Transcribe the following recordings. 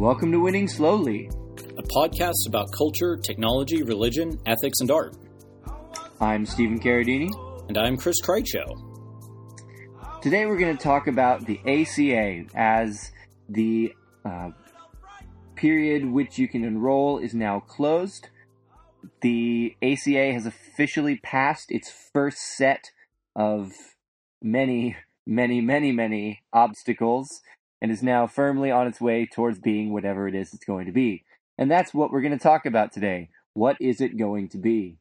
Welcome to Winning Slowly, a podcast about culture, technology, religion, ethics, and art. I'm Stephen Carradini. And I'm Chris Krycho. Today we're going to talk about the ACA as the period which you can enroll is now closed. The ACA has officially passed its first set of many obstacles and is now firmly on its way towards being whatever it is it's going to be. And that's what we're going to talk about today. What is it going to be?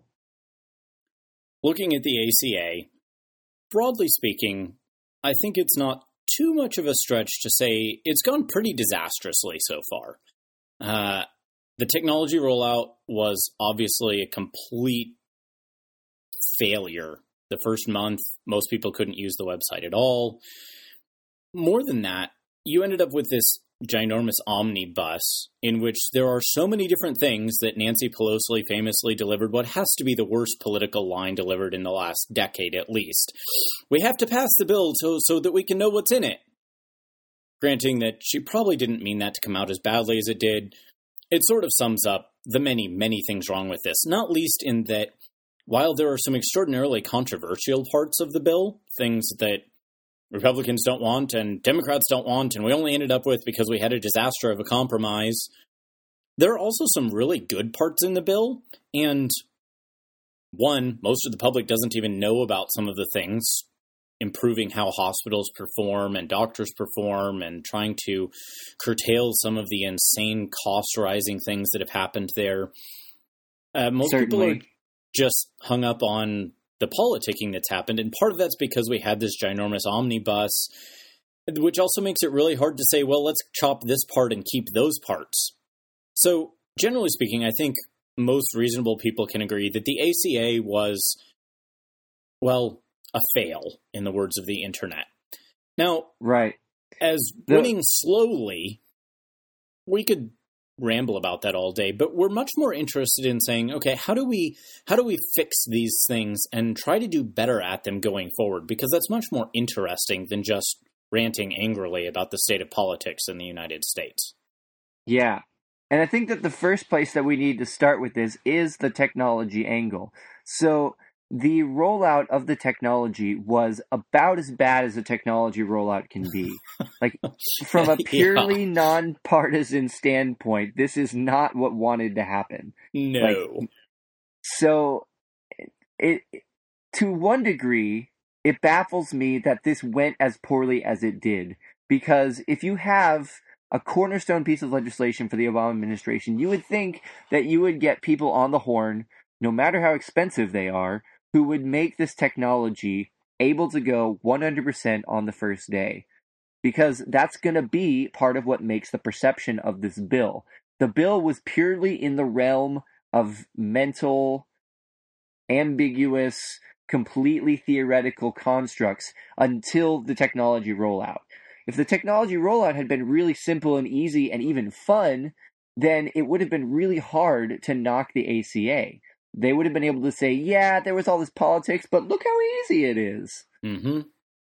Looking at the ACA, broadly speaking, I think it's not too much of a stretch to say it's gone pretty disastrously so far. The technology rollout was obviously a complete failure. The first month, most people couldn't use the website at all. More than that, you ended up with this ginormous omnibus in which there are so many different things that Nancy Pelosi famously delivered what has to be the worst political line delivered in the last decade at least. We have to pass the bill so that we can know what's in it. Granting that she probably didn't mean that to come out as badly as it did, it sort of sums up the many things wrong with this, not least in that while there are some extraordinarily controversial parts of the bill, things that Republicans don't want and Democrats don't want, and we only ended up with because we had a disaster of a compromise, there are also some really good parts in the bill, and one, most of the public doesn't even know about some of the things, improving how hospitals perform and doctors perform and trying to curtail some of the insane cost-rising things that have happened there. Most people are just hung up on the politicking that's happened, and part of that's because we had this ginormous omnibus, which also makes it really hard to say, well, let's chop this part and keep those parts. So, generally speaking, I think most reasonable people can agree that the ACA was, well, a fail, in the words of the internet. Now, right. As winning slowly, we could ramble about that all day, but we're much more interested in saying, okay, how do we fix these things and try to do better at them going forward? Because that's much more interesting than just ranting angrily about the state of politics in the United States. Yeah. And I think that the first place that we need to start with this is the technology angle. So the rollout of the technology was about as bad as a technology rollout can be. Like, from a purely nonpartisan standpoint, this is not what wanted to happen. No. So, it to one degree, it baffles me that this went as poorly as it did. Because if you have a cornerstone piece of legislation for the Obama administration, you would think that you would get people on the horn, no matter how expensive they are, who would make this technology able to go 100% on the first day. Because that's going to be part of what makes the perception of this bill. The bill was purely in the realm of mental, ambiguous, completely theoretical constructs until the technology rollout. If the technology rollout had been really simple and easy and even fun, then it would have been really hard to knock the ACA. They would have been able to say, yeah, there was all this politics, but look how easy it is. Mm-hmm.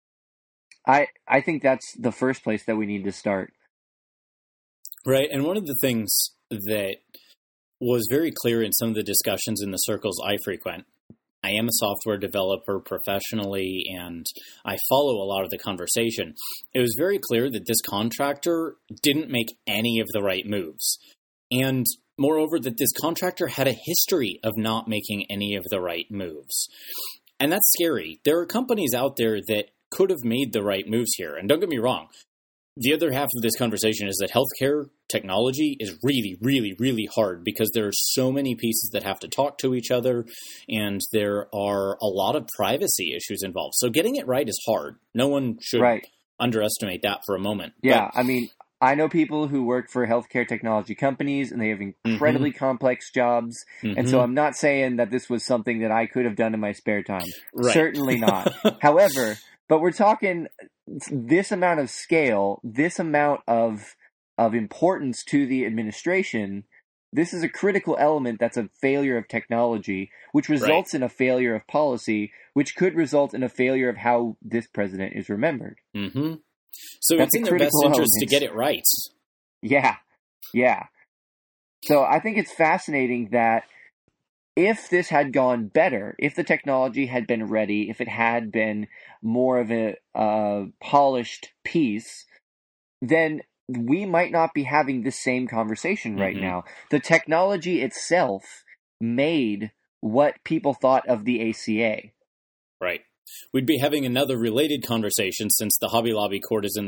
I think that's the first place that we need to start. Right, and one of the things that was very clear in some of the discussions in the circles I frequent, I am a software developer professionally, and I follow a lot of the conversation. It was very clear that this contractor didn't make any of the right moves. And moreover, that this contractor had a history of not making any of the right moves. And that's scary. There are companies out there that could have made the right moves here. And don't get me wrong, the other half of this conversation is that healthcare technology is really hard because there are so many pieces that have to talk to each other, and there are a lot of privacy issues involved. So getting it right is hard. No one should underestimate that for a moment. Yeah, I mean, I know people who work for healthcare technology companies, and they have incredibly complex jobs. And so I'm not saying that this was something that I could have done in my spare time. Right. Certainly not. However, but we're talking this amount of scale, this amount of importance to the administration. This is a critical element that's a failure of technology, which results in a failure of policy, which could result in a failure of how this president is remembered. So that's it's in their best interest to get it right. Yeah. Yeah. So I think it's fascinating that if this had gone better, if the technology had been ready, if it had been more of a polished piece, then we might not be having the same conversation right Mm-hmm. now. The technology itself made what people thought of the ACA. Right. We'd be having another related conversation since the Hobby Lobby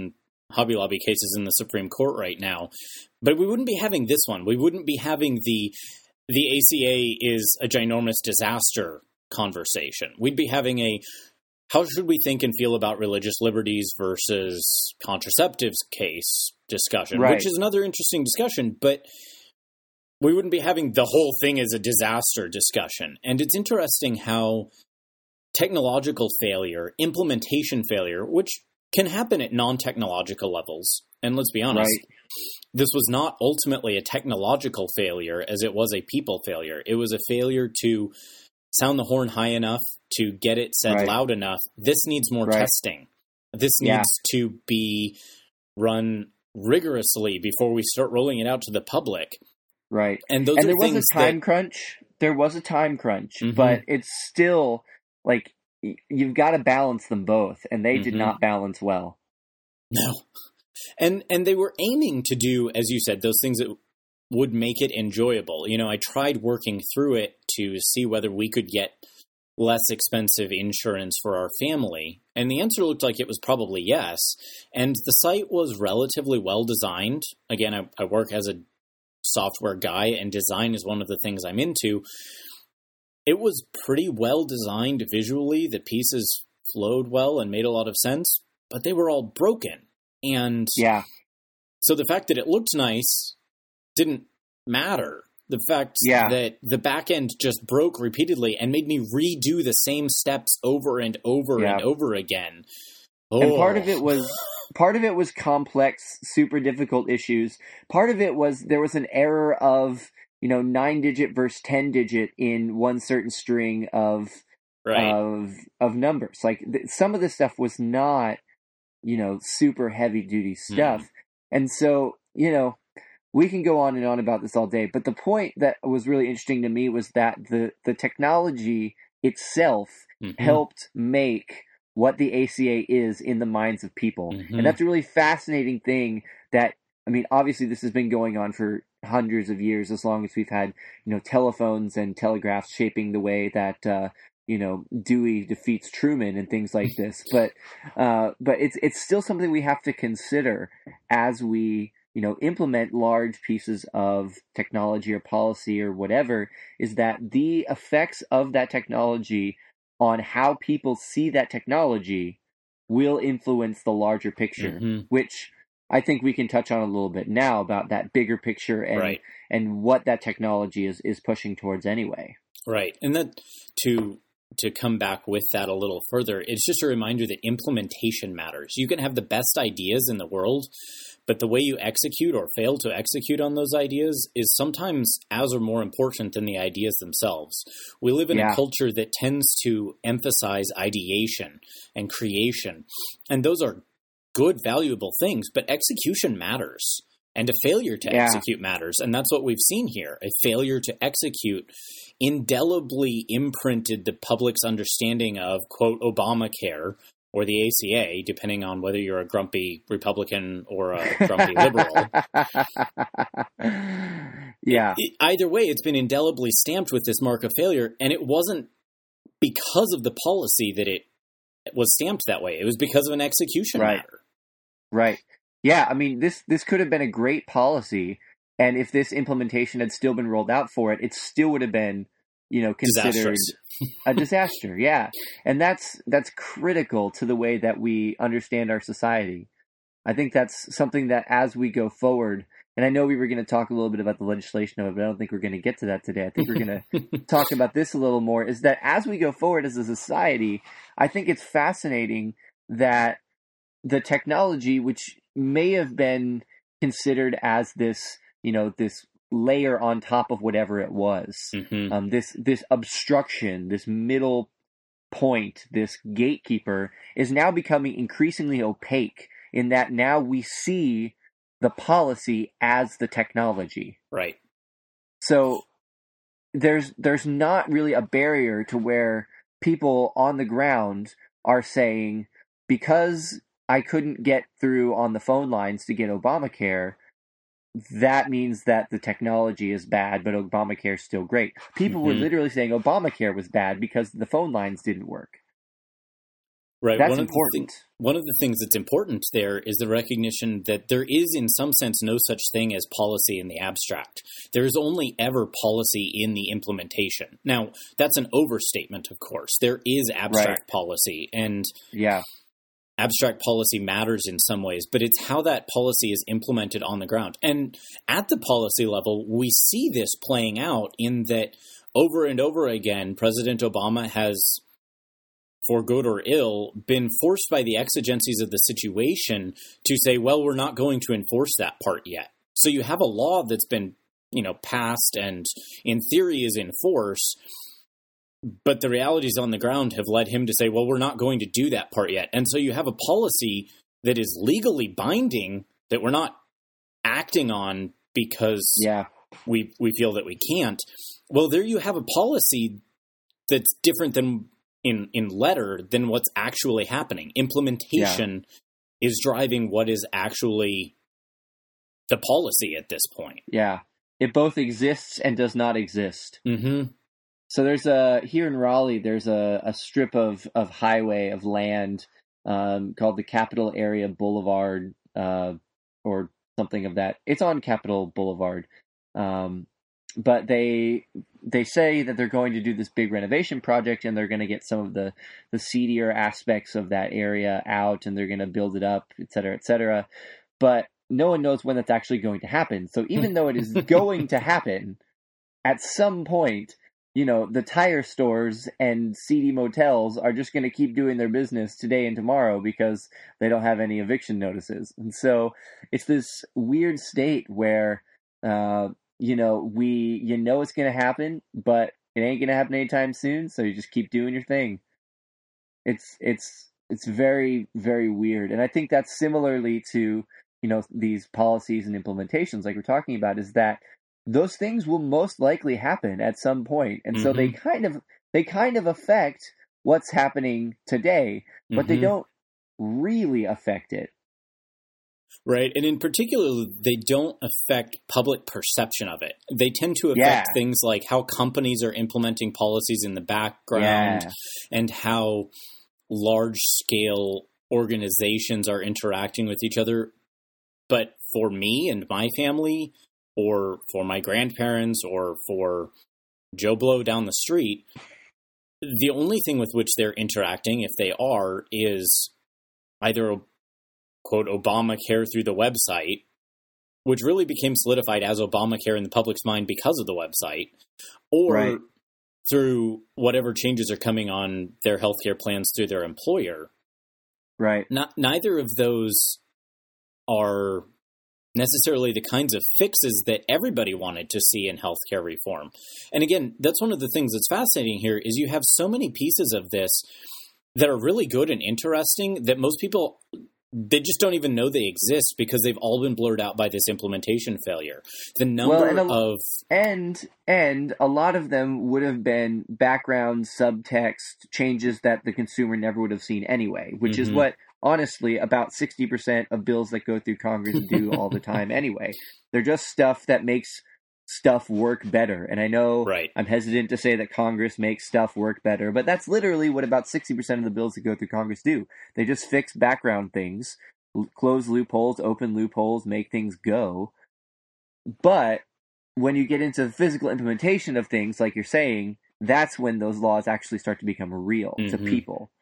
case is in the Supreme Court right now. But we wouldn't be having this one. We wouldn't be having the ACA is a ginormous disaster conversation. We'd be having a how should we think and feel about religious liberties versus contraceptives case discussion, Right. which is another interesting discussion, but we wouldn't be having the whole thing as a disaster discussion. And it's interesting how technological failure, implementation failure, which can happen at non-technological levels. And let's be honest, Right. this was not ultimately a technological failure as it was a people failure. It was a failure to sound the horn high enough, to get it said Right. loud enough. This needs more Right. testing. This Yeah. needs to be run rigorously before we start rolling it out to the public. Right. And those And are there was things a time crunch. There was a time crunch, Mhm. but it's still like you've got to balance them both, and they did Mhm. not balance well. No. And they were aiming to do, as you said, those things that would make it enjoyable. You know, I tried working through it to see whether we could get less expensive insurance for our family, and the answer looked like it was probably yes. And the site was relatively well designed. Again, I work as a software guy, and design is one of the things I'm into. It was pretty well designed visually. The pieces flowed well and made a lot of sense, but they were all broken. And Yeah. so the fact that it looked nice didn't matter. The fact Yeah. that the back end just broke repeatedly and made me redo the same steps over and over Yeah. and over again. And part Oh. of it was complex, super difficult issues. Part of it was there was an error of, 9-digit versus 10-digit in one certain string of Right. of numbers. Like some of this stuff was not, super heavy duty stuff. And so, we can go on and on about this all day, but the point that was really interesting to me was that the technology itself Mhm. helped make what the ACA is in the minds of people. Mhm. And that's a really fascinating thing that, I mean, obviously this has been going on for hundreds of years, as long as we've had, telephones and telegraphs shaping the way that, Dewey defeats Truman and things like this. But it's still something we have to consider as we, implement large pieces of technology or policy or whatever, is that the effects of that technology on how people see that technology will influence the larger picture, Mhm. which I think we can touch on a little bit now about that bigger picture and Right. and what that technology is pushing towards anyway. Right. And that to come back with that a little further, it's just a reminder that implementation matters. You can have the best ideas in the world, but the way you execute or fail to execute on those ideas is sometimes as or more important than the ideas themselves. We live in Yeah. a culture that tends to emphasize ideation and creation, and those are good, valuable things, but execution matters. And a failure to Yeah. execute matters. And that's what we've seen here. A failure to execute indelibly imprinted the public's understanding of, quote, Obamacare or the ACA, depending on whether you're a grumpy Republican or a grumpy liberal. Yeah. Either way, it's been indelibly stamped with this mark of failure. And it wasn't because of the policy that it was stamped that way. It was because of an execution Right. matter. Right. Yeah, I mean, this could have been a great policy, and if this implementation had still been rolled out for it, it still would have been, considered Disastrous. a disaster. Yeah, and that's critical to the way that we understand our society. I think that's something that as we go forward, and I know we were going to talk a little bit about the legislation of it, but I don't think we're going to get to that today. I think we're going to talk about this a little more, is that as we go forward as a society, I think it's fascinating that the technology, which may have been considered as this, this layer on top of whatever it was, Mhm. this obstruction, this middle point, this gatekeeper, is now becoming increasingly opaque. In that now we see the policy as the technology. Right. So there's not really a barrier to where people on the ground are saying, because I couldn't get through on the phone lines to get Obamacare, that means that the technology is bad, but Obamacare is still great. People were literally saying Obamacare was bad because the phone lines didn't work. Right. That's important. One of the things that's important there is the recognition that there is, in some sense, no such thing as policy in the abstract. There is only ever policy in the implementation. Now, that's an overstatement, of course. There is abstract policy, and abstract policy matters in some ways, but it's how that policy is implemented on the ground. And at the policy level, we see this playing out in that over and over again, President Obama has, for good or ill, been forced by the exigencies of the situation to say, well, we're not going to enforce that part yet. So you have a law that's been, passed and in theory is in force, but the realities on the ground have led him to say, well, we're not going to do that part yet. And so you have a policy that is legally binding that we're not acting on because we feel that we can't. Well, there you have a policy that's different than in letter than what's actually happening. Implementation is driving what is actually the policy at this point. Yeah. It both exists and does not exist. Mm-hmm. So there's here in Raleigh, there's a strip of highway, of land, called the Capitol Area Boulevard, or something of that. It's on Capitol Boulevard. But they say that they're going to do this big renovation project, and they're going to get some of the seedier aspects of that area out, and they're going to build it up, et cetera, et cetera. But no one knows when that's actually going to happen. So even though it is going to happen, at some point, the tire stores and seedy motels are just going to keep doing their business today and tomorrow because they don't have any eviction notices. And so it's this weird state where, it's going to happen, but it ain't going to happen anytime soon. So you just keep doing your thing. It's very, very weird. And I think that's similarly to, these policies and implementations like we're talking about, is that those things will most likely happen at some point. And so they kind of affect what's happening today, but they don't really affect it. Right. And in particular, they don't affect public perception of it. They tend to affect things like how companies are implementing policies in the background and how large-scale organizations are interacting with each other. But for me and my family, or for my grandparents, or for Joe Blow down the street, the only thing with which they're interacting, if they are, is either quote, Obamacare through the website, which really became solidified as Obamacare in the public's mind because of the website, or through whatever changes are coming on their healthcare plans through their employer. Right. Neither of those are necessarily the kinds of fixes that everybody wanted to see in healthcare reform. And again, that's one of the things that's fascinating here is you have so many pieces of this that are really good and interesting that most people, they just don't even know they exist because they've all been blurred out by this implementation failure. The number and a lot of them would have been background subtext changes that the consumer never would have seen anyway, which is what, honestly, about 60% of bills that go through Congress do all the time anyway. They're just stuff that makes stuff work better. And I know I'm hesitant to say that Congress makes stuff work better, but that's literally what about 60% of the bills that go through Congress do. They just fix background things, close loopholes, open loopholes, make things go. But when you get into the physical implementation of things, like you're saying, that's when those laws actually start to become real to people.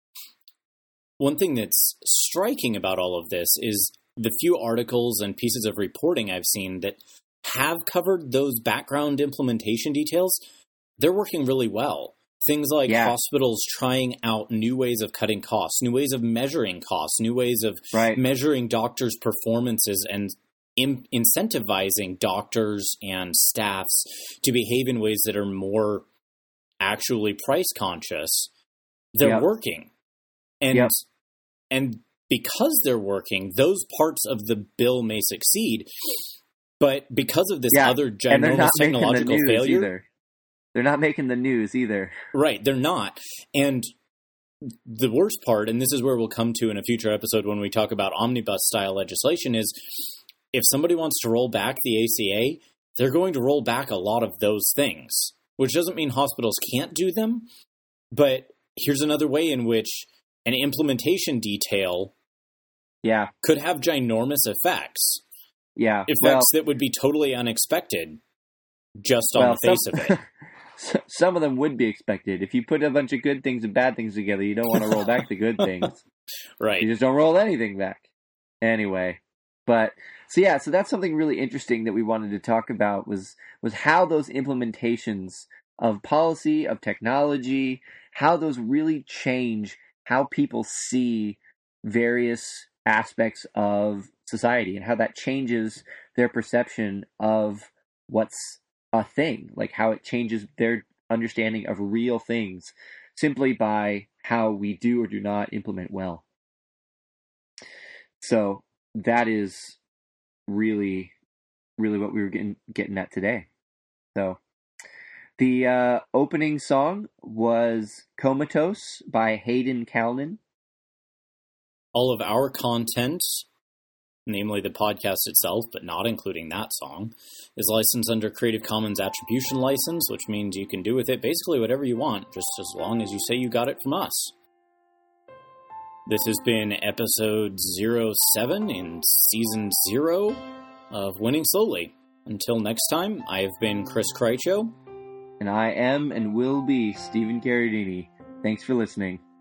One thing that's striking about all of this is the few articles and pieces of reporting I've seen that have covered those background implementation details. They're working really well. Things like hospitals trying out new ways of cutting costs, new ways of measuring costs, new ways of measuring doctors' performances and incentivizing doctors and staffs to behave in ways that are more actually price conscious. They're working. And because they're working, those parts of the bill may succeed. But because of this other ginormous technological failure... Either. They're not making the news either. Right, they're not. And the worst part, and this is where we'll come to in a future episode when we talk about omnibus-style legislation, is if somebody wants to roll back the ACA, they're going to roll back a lot of those things, which doesn't mean hospitals can't do them, but here's another way in which an implementation detail could have ginormous effects. Yeah. Effects that would be totally unexpected just on the face of it. Some of them would be expected. If you put a bunch of good things and bad things together, you don't want to roll back the good things. Right. You just don't roll anything back. Anyway. So that's something really interesting that we wanted to talk about was how those implementations of policy, of technology, how those really change how people see various aspects of society and how that changes their perception of what's a thing, like how it changes their understanding of real things simply by how we do or do not implement well. So that is really, really what we were getting at today. So the opening song was Comatose by Hayden Calnan. All of our content, namely the podcast itself, but not including that song, is licensed under Creative Commons Attribution License, which means you can do with it basically whatever you want, just as long as you say you got it from us. This has been episode 07 in season 0 of Winning Slowly. Until next time, I have been Chris Krycho. And I am and will be Stephen Carradini. Thanks for listening.